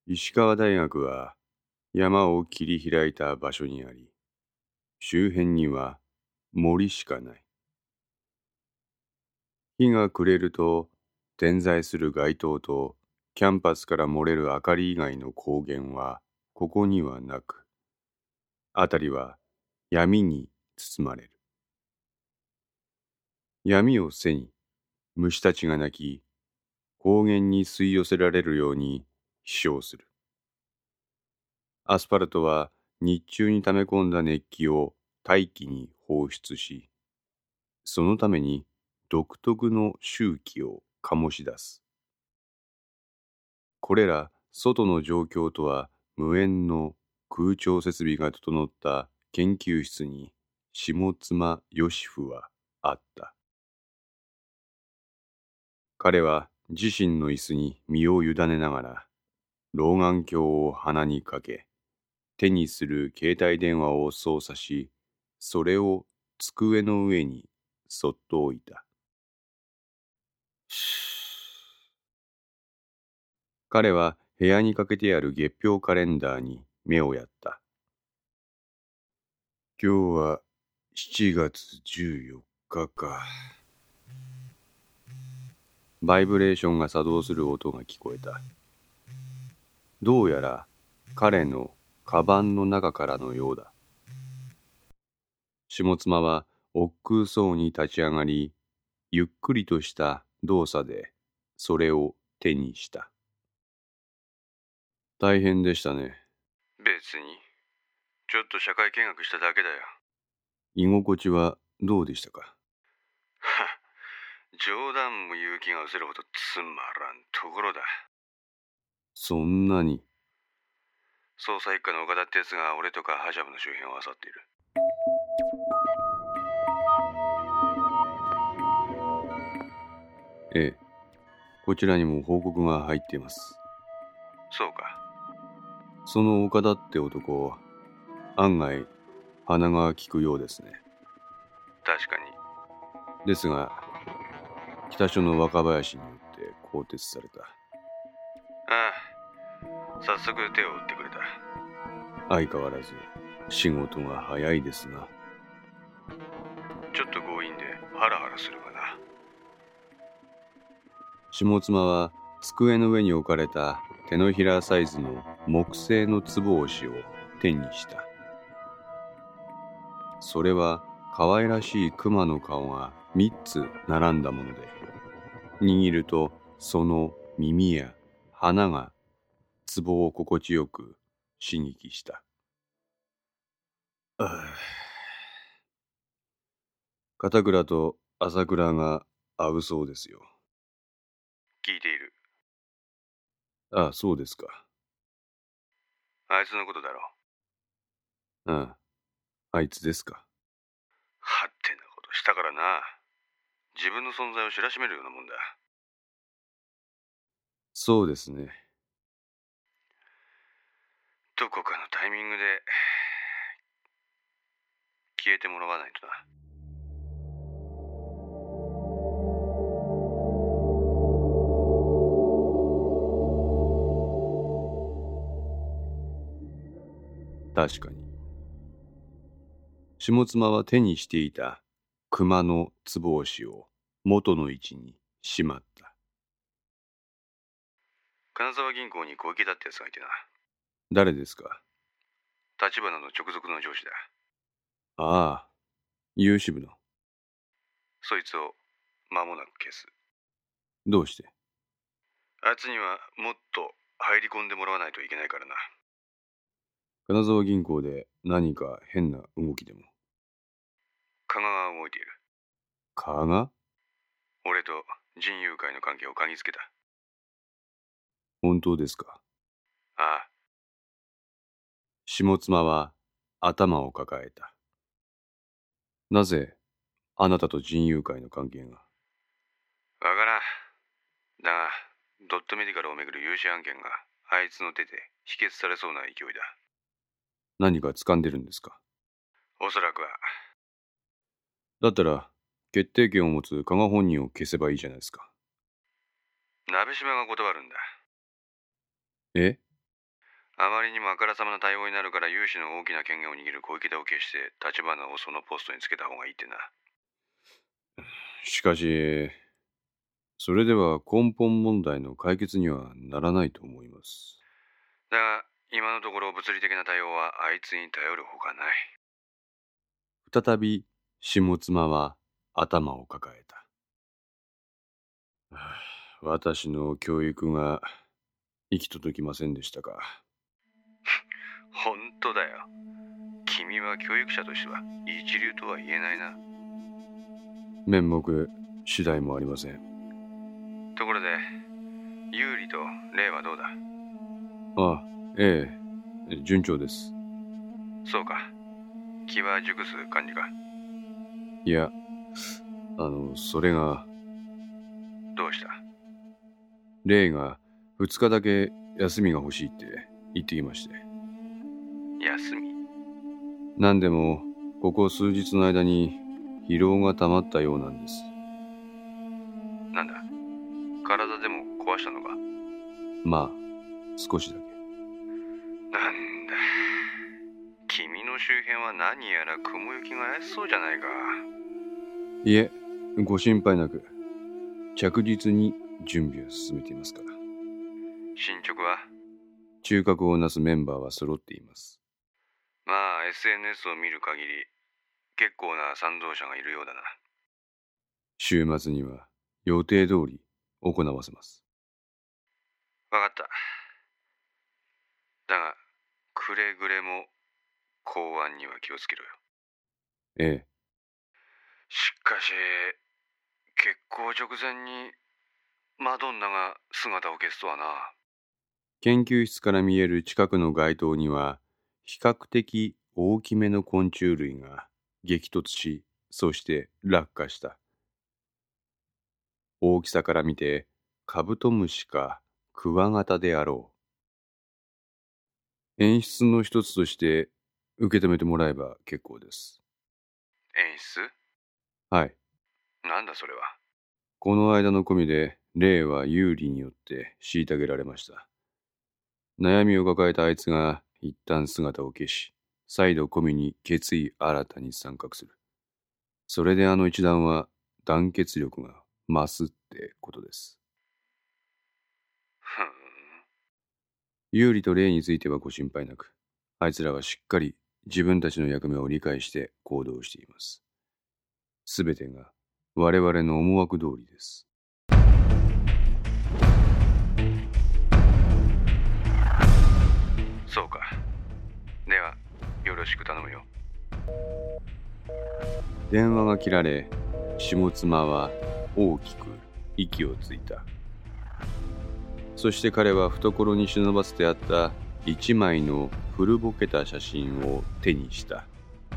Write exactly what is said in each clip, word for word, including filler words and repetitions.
石川大学は山を切り開いた場所にあり、周辺には森しかない。日が暮れると点在する街灯とキャンパスから漏れる明かり以外の光源はここにはなく、辺りは闇に包まれる。闇を背に虫たちが鳴き、光源に吸い寄せられるように飛翔する。アスファルトは日中に溜め込んだ熱気を大気に放出し、そのために独特の周期を醸し出す。これら外の状況とは無縁の空調設備が整った研究室に下妻ヨシフはあった。彼は自身の椅子に身を委ねながら、老眼鏡を鼻にかけ、手にする携帯電話を操作し、それを机の上にそっと置いた。彼は部屋にかけてある月表カレンダーに目をやった。今日はしちがつじゅうよっかか。バイブレーションが作動する音が聞こえた。どうやら彼のカバンの中からのようだ。下妻は億劫そうに立ち上がり、ゆっくりとした動作でそれを手にした。大変でしたね。別に。ちょっと社会見学しただけだよ。居心地はどうでしたか？はっ、冗談も勇気が失せるほどつまらんところだ。そんなに。捜査一課の岡田ってやつが俺とかハジャブの周辺を漁っている。ええ、こちらにも報告が入っています。そうか。その岡田って男、案外鼻が利くようですね。確かに。ですが、北署の若林によって更迭された。ああ、早速手を打ってくれた。相変わらず仕事が早いですな。ちょっと強引でハラハラするわな。下妻は机の上に置かれた手のひらサイズの木製のつぼ押しを手にした。それは可愛らしい熊の顔が三つ並んだもので、握るとその耳や鼻がつぼを心地よく刺激した。ああ、片倉と朝倉が合うそうですよ。聞いている。ああ、そうですか。あいつのことだろう。ああ、あいつですか。勝手なことしたからな。自分の存在を知らしめるようなもんだ。そうですね。どこかのタイミングで消えてもらわないとな。確かに。下妻は手にしていた熊のつぼ押しを元の位置にしまった。金沢銀行に小池だってやつがいてな。誰ですか？立花の直属の上司だ。ああ、有志部の。そいつを間もなく消す。どうして？あいつにはもっと入り込んでもらわないといけないからな。金沢銀行で何か変な動きでも？加賀が動いている。加賀？俺と人友会の関係を嗅ぎつけた。本当ですか？ああ。下妻は頭を抱えた。なぜあなたと人友会の関係が？わからん。だがドットメディカルをめぐる融資案件があいつの手で否決されそうな勢いだ。何か掴んでるんですか？おそらくは。だったら決定権を持つ加賀本人を消せばいいじゃないですか。鍋島が断るんだ。え？ あまりにもあからさまな対応になるから有志の大きな権限を握る小池田を消して立花をそのポストにつけた方がいいってな。しかし、それでは根本問題の解決にはならないと思います。だが、今のところ物理的な対応はあいつに頼るほかない。再び、下妻は頭を抱えた。私の教育が行き届きませんでしたか。本当だよ。君は教育者としては一流とは言えないな。面目次第もありません。ところで、有利と霊はどうだ？ああ、ええ、順調です。そうか。気は熟す感じか。いや、あの、それが。どうした？霊がふつかだけ休みが欲しいって言ってきまして。休み？何でも、ここ数日の間に疲労が溜まったようなんです。なんだ？体でも壊したのか？まあ、少しだけ。なんだ。君の周辺は何やら雲行きが怪しそうじゃないか。いえ、ご心配なく、着実に準備を進めていますから。進捗は？中核をなすメンバーは揃っています。まあ、エスエヌエス を見る限り、結構な賛同者がいるようだな。週末には予定通り行わせます。わかった。だが、くれぐれも公安には気をつけろよ。ええ。しかし、結構直前にマドンナが姿を消すとはな。研究室から見える近くの街灯には、比較的大きめの昆虫類が激突し、そして落下した。大きさから見て、カブトムシかクワガタであろう。演出の一つとして受け止めてもらえば結構です。演出？はい。なんだそれは。この間の込みで、霊は有利によって虐げられました。悩みを抱えたあいつが一旦姿を消し、再度込みに決意新たに参画する。それであの一団は団結力が増すってことです。ふん。有利と霊についてはご心配なく、あいつらはしっかり自分たちの役目を理解して行動しています。すべてが我々の思惑通りです。そうか。では、よろしく頼むよ。電話が切られ、下妻は大きく息をついた。そして彼は懐に忍ばせてあった一枚の古ぼけた写真を手にした。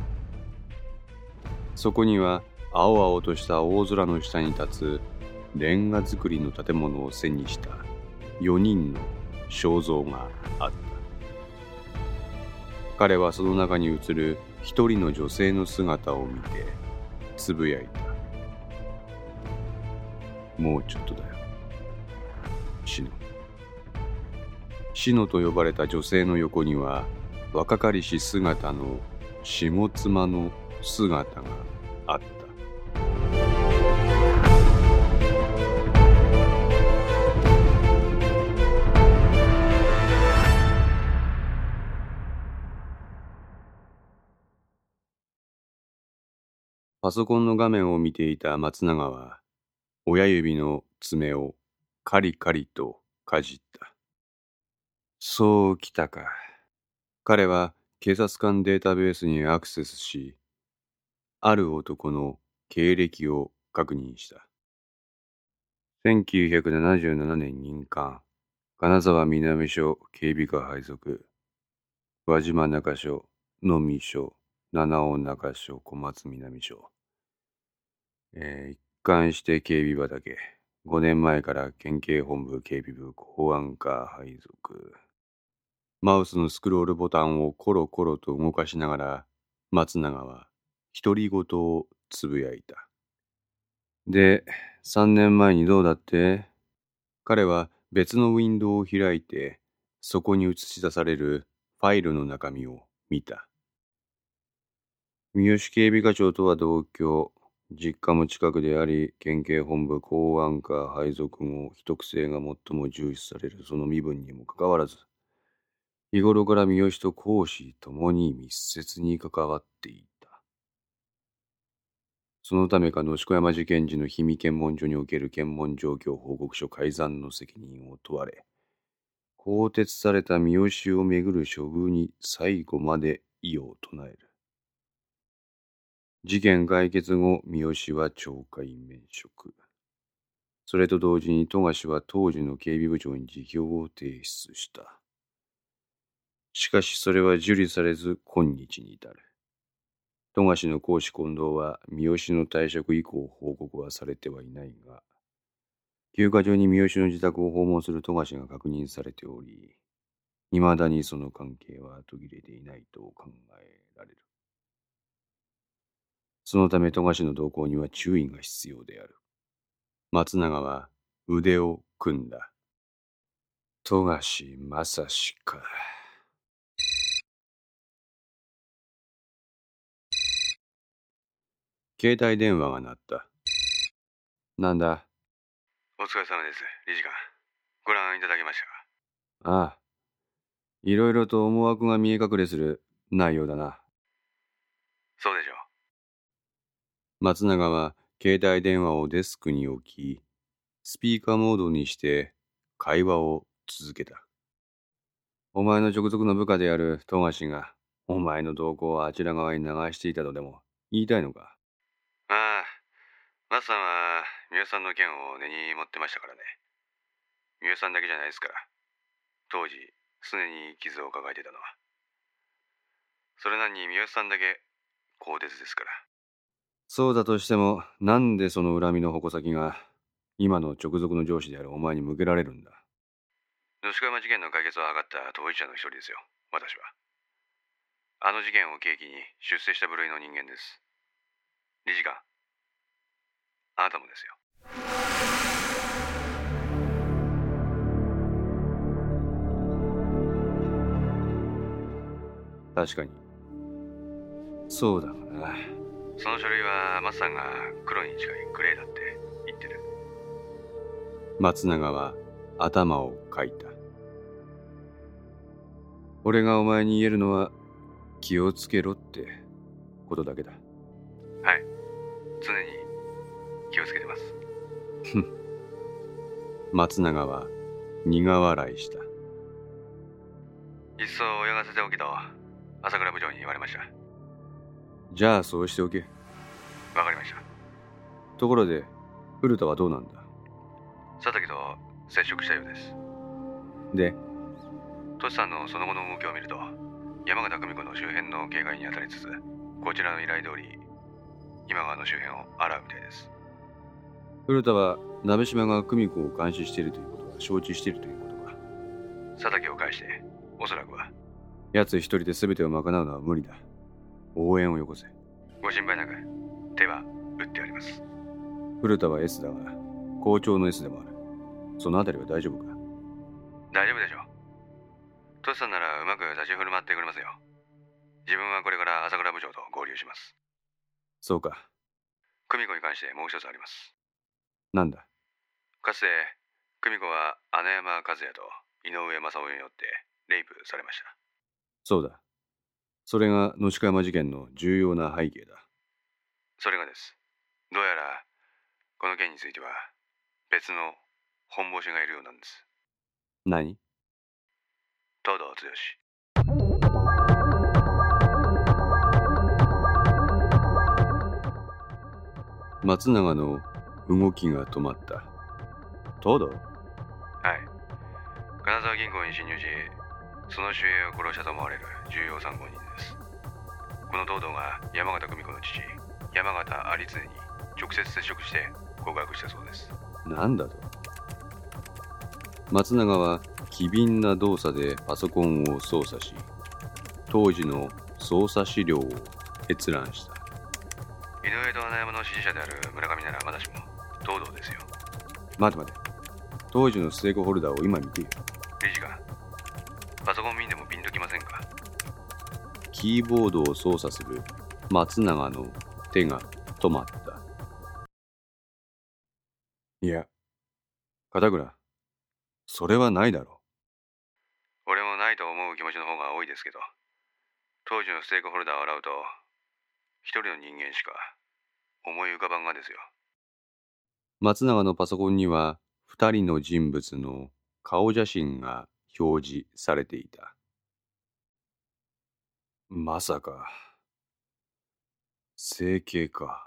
そこには青々とした大空の下に立つレンガ造りの建物を背にしたよにんの肖像があった。彼はその中に映る一人の女性の姿を見てつぶやいた。もうちょっとだよ。シノ。シノと呼ばれた女性の横には若かりし姿の下妻の姿があった。パソコンの画面を見ていた松永は、親指の爪をカリカリとかじった。そうきたか。彼は警察官データベースにアクセスし、ある男の経歴を確認した。せんきゅうひゃくななじゅうななねん任官、金沢南署警備課配属、輪島中署、能美署、七尾中署、小松南署。えー、一貫して警備畑。ごねんまえから県警本部警備部公安課配属。マウスのスクロールボタンをコロコロと動かしながら、松永は独り言をつぶやいた。で、さんねんまえにどうだって？彼は別のウィンドウを開いて、 そこに映し出されるファイルの中身を見た。三好警備課長とは同居、実家も近くであり、県警本部公安課配属後、秘匿性が最も重視されるその身分にもかかわらず、日頃から三好と公私ともに密接に関わっていた。そのためか野宿山事件時の氷見検問所における検問状況報告書改ざんの責任を問われ、更迭された三好をめぐる処遇に最後まで異を唱える。事件解決後、三好は懲戒免職。それと同時に富樫は当時の警備部長に辞表を提出した。しかしそれは受理されず今日に至る。富樫の公私混同は三好の退職以降報告はされてはいないが、休暇中に三好の自宅を訪問する富樫が確認されており、未だにその関係は途切れていないと考えられる。そのため富樫の動向には注意が必要である。松永は腕を組んだ。富樫正史か。携帯電話が鳴った。なんだ。 お疲れ様です、理事官。ご覧いただきましたか。ああ。いろいろと思惑が見え隠れする内容だな。 そうでしょう。 松永は携帯電話をデスクに置き、スピーカーモードにして会話を続けた。お前の直属の部下である富樫が、お前の動向をあちら側に流していたとでも言いたいのか。 ああ、松さんは三好さんの件を根に持ってましたからね。三好さんだけじゃないですから。当時、常に傷を抱えていたのは。それなのに三好さんだけ更迭ですから。 そうだとしても、なんでその恨みの矛先が、今の直属の上司であるお前に向けられるんだ。 野宿山事件の解決を図った当事者の一人ですよ、私は。あの事件を契機に出世した部類の人間です。理事官、あなたもですよ。 確かに。そうだがな。 その書類は松さんが黒に近いグレーだって言ってる。 松永は頭をかいた。俺がお前に言えるのは気をつけろってことだけだ。 はい、常に気をつけてます。 ふん。松永は苦笑いした。 いっそ泳がせておけと朝倉部長に言われました。 じゃあそうしておけ。 わかりました。 ところで古田はどうなんだ。 佐竹と接触したようです。 で、 トシさんのその後の動きを見ると、山形久美子の周辺の警戒に当たりつつ、こちらの依頼通り今川の周辺を洗うみたいです。 古田は鍋島が久美子を監視しているということは承知しているということか。 佐竹を介しておそらくは。 奴一人で全てを賄うのは無理だ。応援をよこせ。 ご心配なく手は打ってあります。 古田は エス だが校長の エス でもある。そのあたりは大丈夫か。 大丈夫でしょう。トシさんならうまく立ち振る舞ってくれますよ。自分はこれから朝倉部長と合流します。 そうか。 久美子に関してもう一つあります。 なんだ。 かつて久美子は穴山和也と井上正雄によってレイプされました。 そうだ。それが野宿山事件の重要な背景だ。 それがです。どうやらこの件については別の本ボシがいるようなんです。 何？ 東堂剛。 松永の動きが止まった。東堂？ はい。金沢銀行に侵入し、その守衛を殺したと思われる重要参考人です。この東堂が山形久美子の父、山形有常に直接接触して告白したそうです。 なんだと。松永は機敏な動作でパソコンを操作し、当時の捜査資料を閲覧した。 井上と穴山の支持者である村上ならまだしも東堂ですよ。 待て待て。当時のステークホルダーを今見てよ。 理事官、 キーボードを操作する松永の手が止まった。いや、片倉、それはないだろう。俺もないと思う気持ちの方が多いですけど、当時のステークホルダーを洗うと、一人の人間しか思い浮かばんがですよ。 松永のパソコンには二人の人物の顔写真が表示されていた。まさか、整形か。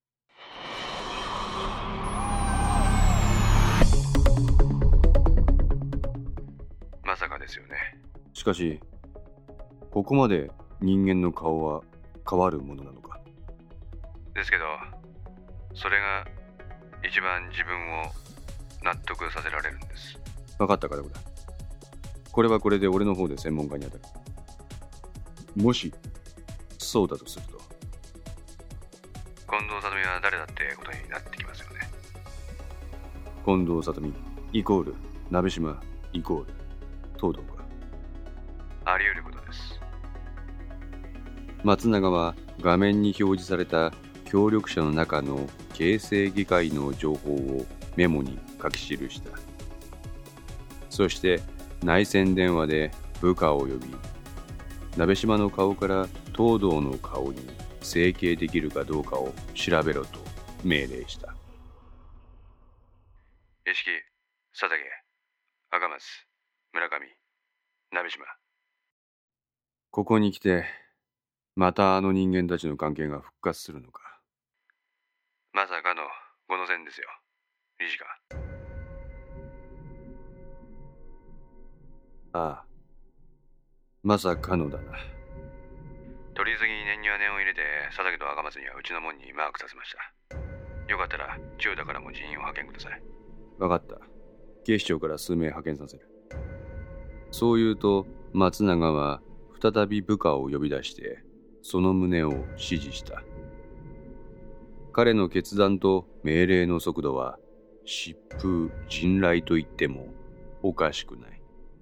まさかですよね。 しかし、ここまで人間の顔は変わるものなのか。 ですけど、それが一番自分を納得させられるんです。 分かったからだ。これはこれで俺の方で専門家に当たる。もしそうだとすると、 近藤里美は誰だってことになってきますよね。 近藤里美イコール鍋島イコール東堂か。 あり得ることです。 松永は画面に表示された協力者の中の形成議会の情報をメモに書き記した。そして内線電話で部下を呼び、鍋島の顔から東堂の顔に整形できるかどうかを調べろと命令した。 一色、佐竹、赤松、村上、鍋島。 ここに来てまたあの人間たちの関係が復活するのか。 まさかのこの線ですよ、理事官。 ああ、まさかのだな。 取り急ぎに念には念を入れて、佐竹と赤松にはうちの門にマークさせました。よかったら千代田からも人員を派遣ください。 分かった。警視庁から数名派遣させる。そう言うと松永は再び部下を呼び出してその旨を指示した。彼の決断と命令の速度は疾風迅雷と言ってもおかしくない。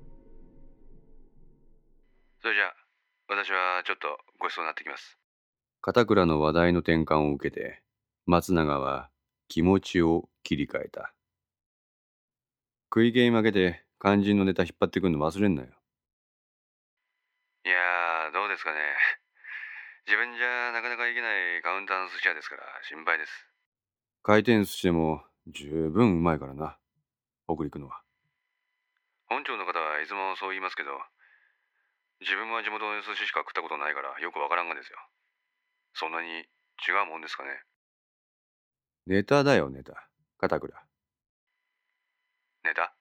それじゃあ私はちょっとごちそうになってきます。 片倉の話題の転換を受けて松永は気持ちを切り替えた。食い気に負けて肝心のネタ引っ張ってくるの忘れんなよ。 いやー、どうですかね。自分じゃなかなか行けないカウンターの寿司屋ですから心配です。 回転寿司でも十分うまいからな、北陸のは。 本庁の方はいつもそう言いますけど、自分は地元の寿司しか食ったことないからよくわからんがですよ。そんなに違うもんですかね。 ネタだよ、ネタ。片倉。 ネタ？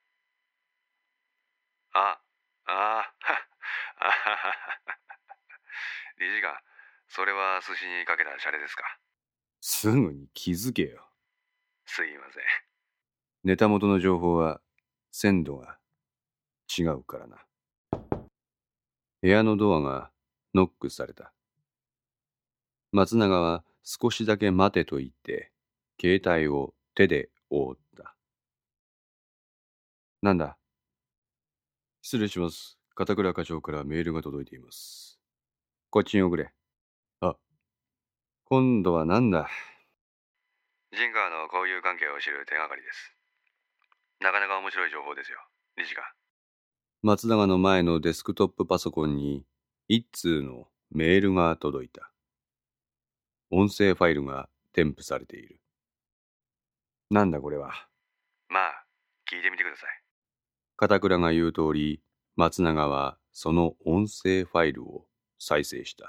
あ、ああ、あはは。理事官、それは寿司にかけたシャレですか。 すぐに気づけよ。 すいません。 ネタ元の情報は鮮度が違うからな。部屋のドアがノックされた。松永は少しだけ待てと言って携帯を手で覆った。なんだ。失礼します。片倉課長からメールが届いています。こっちに送れ。あ、今度はなんだ。 ジンガーの交友関係を知る手がかりです。なかなか面白い情報ですよ、理事官。 松永の前のデスクトップパソコンに一通のメールが届いた。音声ファイルが添付されている。なんだこれは。 まあ、聞いてみてください。 片倉が言う通り、松永はその音声ファイルを再生した。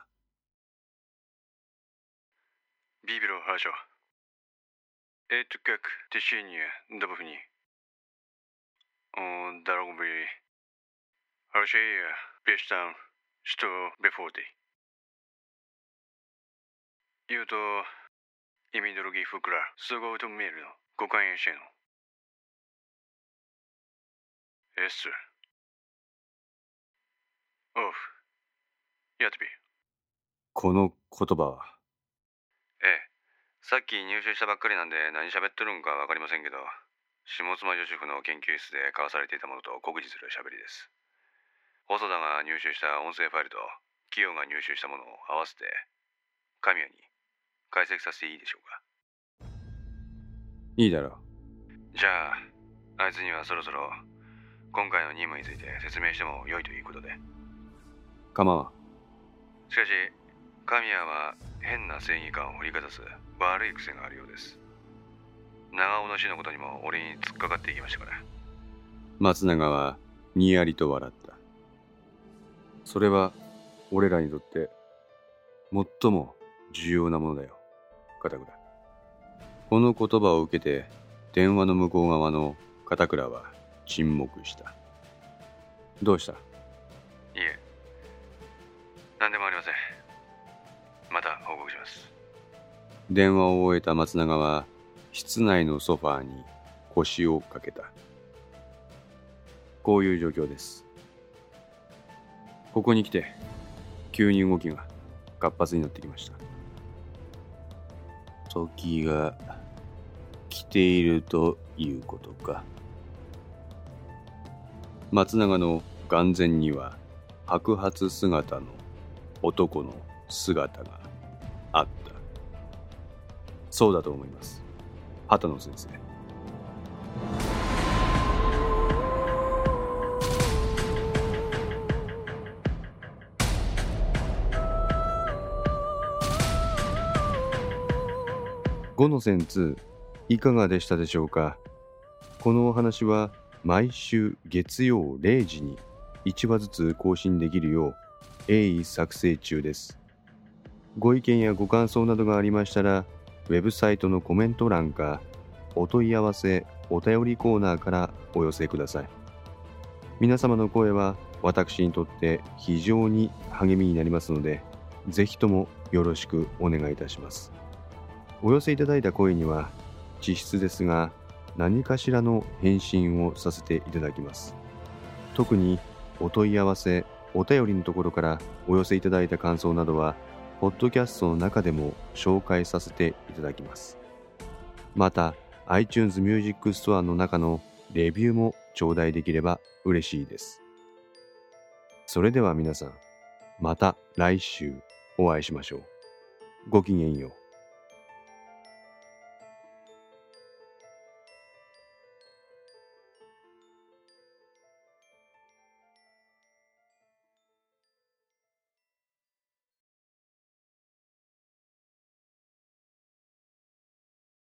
Биберу хорошо. Это как течение добавни. Дорогу бери. Хорошее пишь там, что бефоты. 言うと、意味のдругих фукра, суго то мерно, кукаеншено. Эс. Оф. Я тебе. この言葉は。 ええ。さっき入手したばっかりなんで何喋っとるんかわかりませんけど、下妻女子府の研究室で交わされていたものと酷似する喋りです。細田が入手した音声ファイルと企業が入手したものを合わせて神谷に解析させていいでしょうか。 いいだろう。 じゃああいつにはそろそろ今回の任務について説明しても良いということで。 構わん。 しかし神谷は変な正義感を振りかざす悪い癖があるようです。長尾の死のことにも俺に突っかかっていきましたから。 松永はにやりと笑った。それは俺らにとって最も重要なものだよ、片倉。この言葉を受けて電話の向こう側の片倉は沈黙した。どうした？ いえ、何でもありません。また報告します。 電話を終えた松永は室内のソファーに腰をかけた。こういう状況です。ここに来て急に動きが活発になってきました。時が来ているということか。松永の眼前には白髪姿の男の姿があった。そうだと思います、畑野先生。ごの線にいかがでしたでしょうか。このお話は毎週月曜れいじにいちわずつ更新できるよう鋭意作成中です。ご意見やご感想などがありましたら、ウェブサイトのコメント欄かお問い合わせお便りコーナーからお寄せください。皆様の声は私にとって非常に励みになりますので、ぜひともよろしくお願いいたします。お寄せいただいた声には実質ですが何かしらの返信をさせていただきます。特にお問い合わせお便りのところからお寄せいただいた感想などはポッドキャストの中でも紹介させていただきます。また iTunes Music Store の中のレビューも頂戴できれば嬉しいです。それでは皆さん、また来週お会いしましょう。ごきげんよう。